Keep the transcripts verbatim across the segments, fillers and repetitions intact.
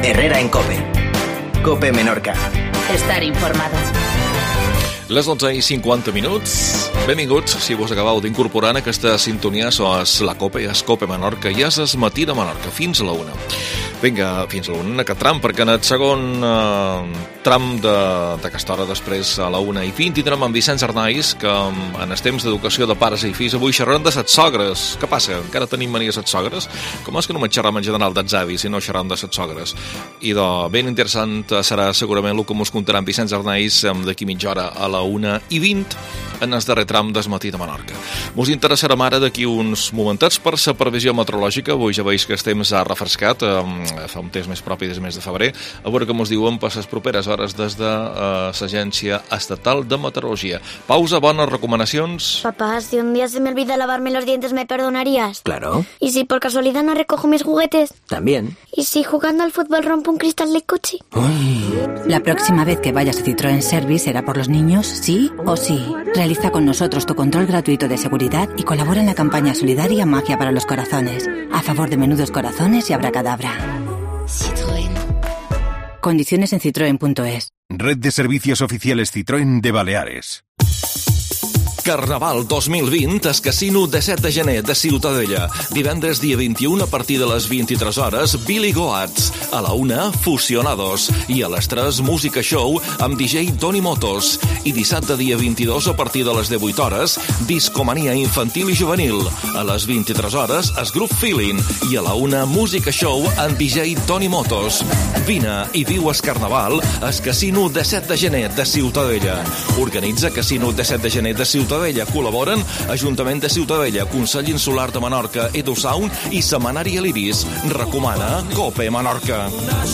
Herrera en COPE. COPE Menorca. Estar informado. Les dotze i cinquanta minuts. Benvinguts, si vos acabeu d'incorporar en aquesta sintonia, és la COPE, és COPE Menorca i és el matí de Menorca, fins a la una. Vinga, fins a l'una, en aquest tram, perquè en el segon eh, tram d'aquesta hora, després a la una i vint, tindrem en Vicenç Arnaiz, que en els temps d'educació de pares i fills avui xerrem de set sogres. Què passa? Encara tenim mania set sogres? Com és que només xerrem en general dels avis i no xerrem de set sogres? I de ben interessant serà segurament el que ens contarà en Vicenç Arnaiz d'aquí mitja hora a la una i vint en el darrer tram del matí de Menorca. Us interessarà ara d'aquí uns momentets per la previsió meteorològica. Avui ja veus que el temps ha refrescat, eh, fa un temps més propi des mes de febrer, a veure què ens diuen per les properes hores des de eh, l'Agència Estatal de Meteorologia. Pausa, bones recomanacions. Papá, si un día se me olvida lavarme los dientes, ¿me perdonarías? Claro. ¿Y si por casualidad no recojo mis juguetes? También. ¿Y si jugando al fútbol rompo un cristal del coche? Uy. La próxima vez que vayas a Citroën Service será por los niños, sí o sí. Realiza con nosotros tu control gratuito de seguridad y colabora en la campaña solidaria Magia para los Corazones, a favor de menudos corazones y abracadabra. Citroën. Condiciones en citroen punto es. Red de servicios oficiales Citroën de Baleares. Carnaval dos mil vint, al Casino de set de gener de Ciutadella. Divendres dia vint-i-u a partir de les vint-i-tres hores, Billy Goats. A la una, Fusionados. I a les tres, Música Show amb D J Toni Motos. I dissabte dia vint-i-dos a partir de les divuit hores, Discomania infantil i juvenil. A les vint-i-tres hores, es Group Feeling. I a la una, Música Show amb D J Toni Motos. Vine i viu el Carnaval al Casino de set de gener de Ciutadella. Organitza Casino de set de gener de Ciutadella. Col·laboren Ajuntament de Ciutadella, Consell Insular de Menorca, EduSound i Semanari l'Iris. Recomana COPE Menorca.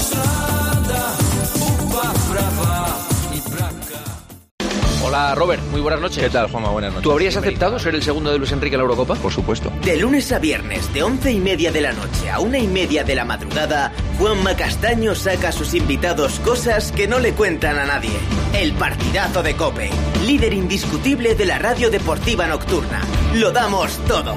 Hola Robert, muy buenas noches. ¿Qué tal, Juanma? Buenas noches. ¿Tú habrías aceptado ser el segundo de Luis Enrique en la Eurocopa? Por supuesto. De lunes a viernes, de once y media de la noche a una y media de la madrugada, Juanma Castaño saca a sus invitados cosas que no le cuentan a nadie. El partidazo de COPE, líder indiscutible de la radio deportiva nocturna. Lo damos todo.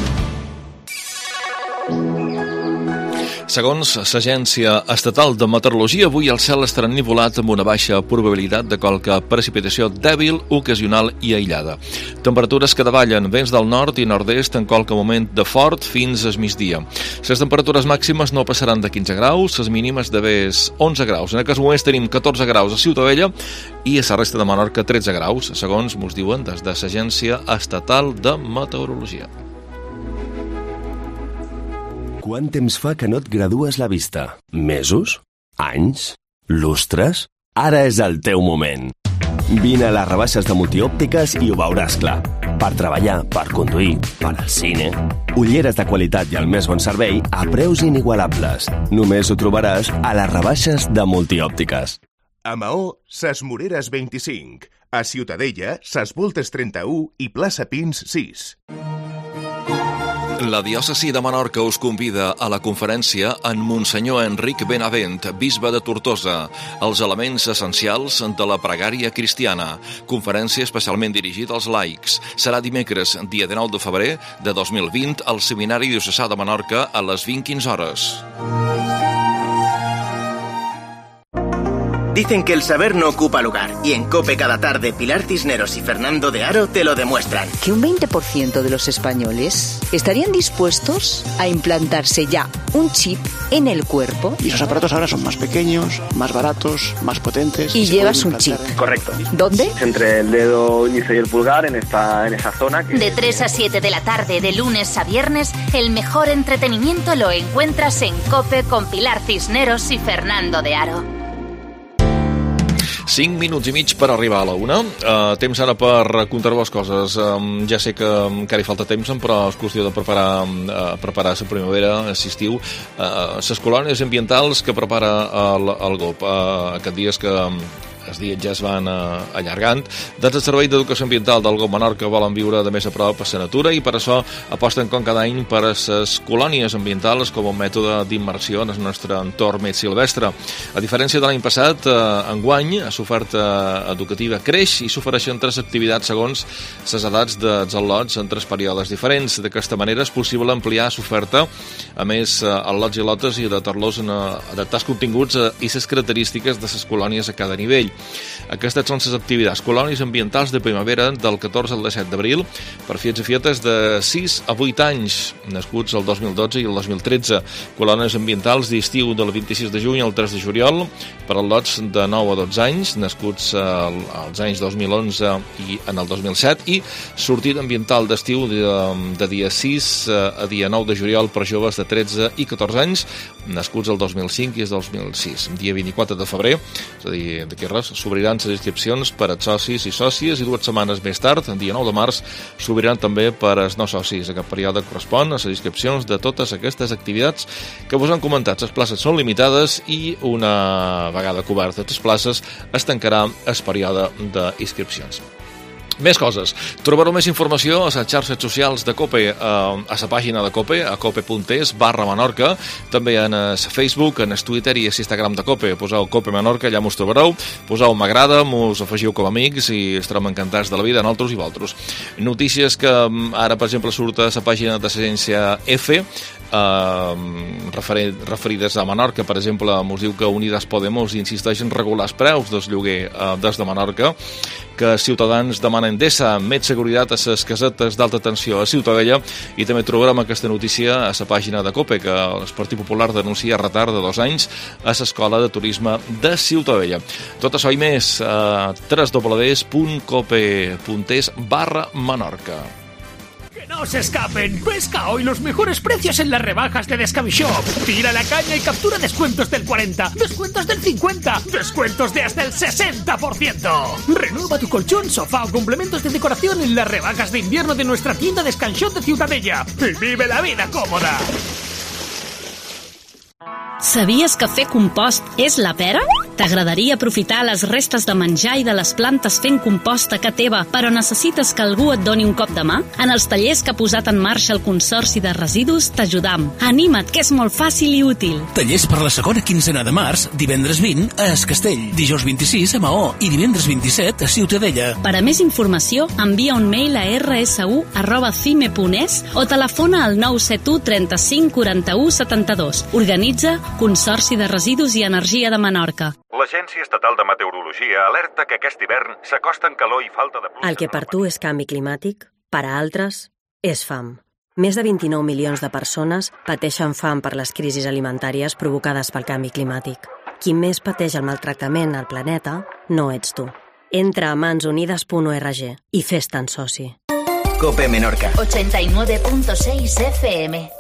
Segons l'Agència Estatal de Meteorologia, avui el cel estarà ennuvolat amb una baixa probabilitat de qualque precipitació dèbil, ocasional i aïllada. Temperatures que davallen vents del nord i nord-est en qualque moment de fort fins al migdia. Les temperatures màximes no passaran de quinze graus, les mínimes de ves onze graus. En aquests moments tenim catorze graus a Ciutadella i a la resta de Menorca tretze graus, segons ens diuen des de l'Agència Estatal de Meteorologia. Quant temps fa que no et gradues la vista? Mesos? Anys? Lustres? Ara és el teu moment. Vine a les rebaixes de Multiòptiques i ho veuràs clar. Per treballar, per conduir, per al cine... Ulleres de qualitat i el més bon servei a preus inigualables. Només ho trobaràs a les rebaixes de Multiòptiques. A Maó, Ses Moreres vint-i-cinc. A Ciutadella, Ses Voltes trenta-u i Plaça Pins sis. La diòcesi de Menorca us convida a la conferència en Monsenyor Enric Benavent, bisbe de Tortosa, els elements essencials de la pregària cristiana. Conferència especialment dirigida als laics. Serà dimecres, dia dinou de febrer de dos mil vint, al Seminari Diocesà de Menorca a les vint quinze hores. Dicen que el saber no ocupa lugar, y en COPE cada tarde Pilar Cisneros y Fernando de Aro te lo demuestran. Que un veinte por ciento de los españoles estarían dispuestos a implantarse ya un chip en el cuerpo. Y esos aparatos ahora son más pequeños, más baratos, más potentes. Y llevas un chip. Correcto. ¿Dónde? Entre el dedo índice y el pulgar, en esta, en esa zona. Que... De tres a siete de la tarde, de lunes a viernes, el mejor entretenimiento lo encuentras en COPE con Pilar Cisneros y Fernando de Aro. cinc minuts i mig per arribar a la una. Uh, temps ara per contar-vos coses. Um, ja sé que encara hi falta temps, però és qüestió de preparar, uh, preparar la primavera, l'estiu. Uh, les colònies ambientals que prepara el, el G O P. Uh, aquests dies que els dies ja es van uh, allargant. Des del Servei d'Educació Ambiental del G O P Menorca volen viure de més a prop a la natura i per això aposten com cada any per a les colònies ambientals com un mètode d'immersió en el nostre entorn més silvestre. A diferència de l'any passat, eh, enguany l'oferta educativa creix i s'ofereixen tres activitats segons les edats dels al·lots en tres períodes diferents. D'aquesta manera és possible ampliar l'oferta a més al·lots i lotes i adaptar-los a adaptar els continguts i les característiques de les colònies a cada nivell. Aquestes són les activitats colònies ambientals de primavera del catorze al disset d'abril per fiets i fietes de sis a vuit anys, nascuts el dos mil dotze i el dos mil tretze. Colònies ambientals d'estiu del vint-i-sis de juny al tres de juliol per al·lots de nou a dotze anys, nascuts als anys dos mil onze i en el dos mil set, i sortida ambiental d'estiu de, de dia sis a dia nou de juliol per joves de tretze i catorze anys, nascuts el dos mil cinc i el dos mil sis. Dia vint-i-quatre de febrer, és a dir, d'aquí res, s'obriran les inscripcions per als socis i sòcies i dues setmanes més tard, el dia nou de març, s'obriran també per als no socis. Aquest període correspon a les inscripcions de totes aquestes activitats que vos han comentat. Les places són limitades i una vegada cobertes les places es tancarà el període d'inscripcions. Més coses. Trobareu més informació a les xarxes socials de COPE, a la pàgina de COPE, a cope.es barra Menorca, també en el Facebook, en el Twitter i l'Instagram de COPE. Poseu COPE Menorca, allà mos trobareu, poseu m'agrada, mos afegiu com a amics i estarem encantats de la vida, nosaltres i vosaltres. Notícies que ara, per exemple, surt a la pàgina de l'agència F, Uh, referides a Menorca. Per exemple, mos diu que Unidas Podemos insisteix en regular els preus del lloguer uh, des de Menorca, que Ciutadans demana Endesa més seguretat a les casetes d'alta tensió a Ciutadella, i també trobarem aquesta notícia a la pàgina de COPE, que el Partit Popular denuncia retard de dos anys a l'Escola de Turisme de Ciutadella. Tot això i més a w w w punt cope punt es barra Menorca. ¡No se escapen! ¡Pesca hoy los mejores precios en las rebajas de Descamishop! ¡Tira la caña y captura descuentos del cuarenta! ¡Descuentos del cincuenta! ¡Descuentos de hasta el sesenta por ciento! Renueva tu colchón, sofá o complementos de decoración en las rebajas de invierno de nuestra tienda Descanshop de Ciutadella. ¡Y vive la vida còmoda! Sabies que fer compost és la pera? T'agradaria aprofitar les restes de menjar i de les plantes fent compost a casa teva, però necessites que algú et doni un cop de mà? En els tallers que ha posat en marxa el Consorci de Residus t'ajudam. Anima't, que és molt fàcil i útil. Tallers per la segona quinzena de març, divendres vint a Es Castell, dijous vint-i-sis a Maó i divendres vint-i-set a Ciutadella. Per a més informació, envia un mail a erre esse u arroba cime punt es o telefona al nou set u trenta-cinc quaranta-u setanta-dos. Organitza Consorci de Residus i Energia de Menorca. L'Agència Estatal de Meteorologia alerta que aquest hivern s'acosten calor i falta de pluja. El que per tu és canvi climàtic, per a altres és fam. Més de vint-i-nou milions de persones pateixen fam per les crisis alimentàries provocades pel canvi climàtic. Qui més pateix el maltractament al planeta no ets tu. Entra a mansunides punt org i fes-te'n soci. COPE Menorca ochenta y nueve punto seis F M.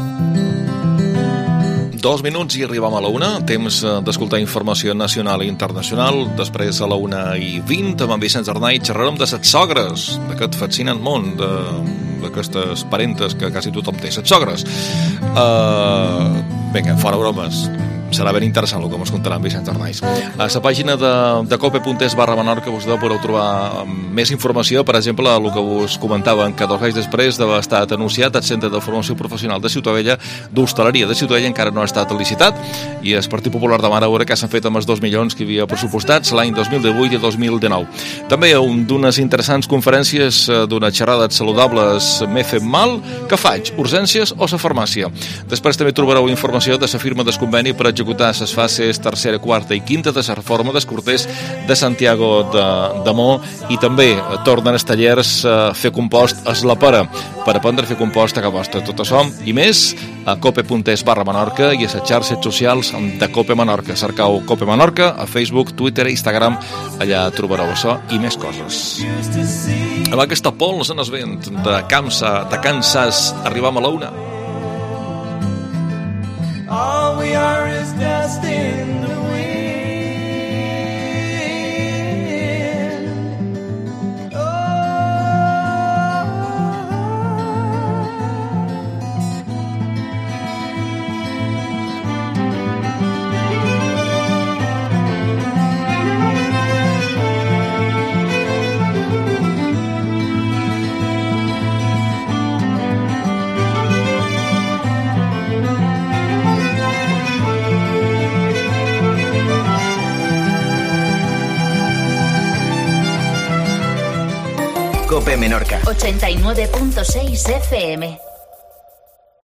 Dos minuts i arribam a la una. Temps d'escoltar informació nacional i internacional. Després a la una i vint amb en Vicenç Arnai xerrarem de set sogres, d'aquest fascinant món, de, d'aquestes parentes que quasi tothom té, set sogres. Uh, vinga, fora bromes. Serà ben interessant el que ens contarà en Vicenç Arnaiz. A la pàgina de, de cope.es barra Menorca us podeu trobar més informació, per exemple, el que us comentàvem, que dos anys després d'haver estat anunciat el Centre de Formació Professional de Ciutadella, d'Hostaleria de Ciutadella, encara no ha estat licitat, i el Partit Popular demana veure què s'han fet amb els dos milions que hi havia pressupostats l'any dos mil divuit i dos mil dinou. També d'unes interessants conferències, d'unes xerrades saludables, m'he fet mal, què faig? Urgències o la farmàcia? Després també trobareu informació de la firma del conveni per executar les fases tercera, quarta i quinta de la reforma dels corters de Santiago de, de Mo, i també tornen els tallers a fer compost a la pera per aprendre a fer compost a casa vostra. Tot això i més a cope.es barra Menorca i a les xarxes socials de COPE Menorca. Cercau COPE Menorca a Facebook, Twitter i Instagram. Allà trobareu això i més coses. Amb aquesta pols en el vent de Kansas, de Kansas arribam a la una. All we are is dust in the wind. Oh. Cope Menorca. ochenta y nueve punto seis F M.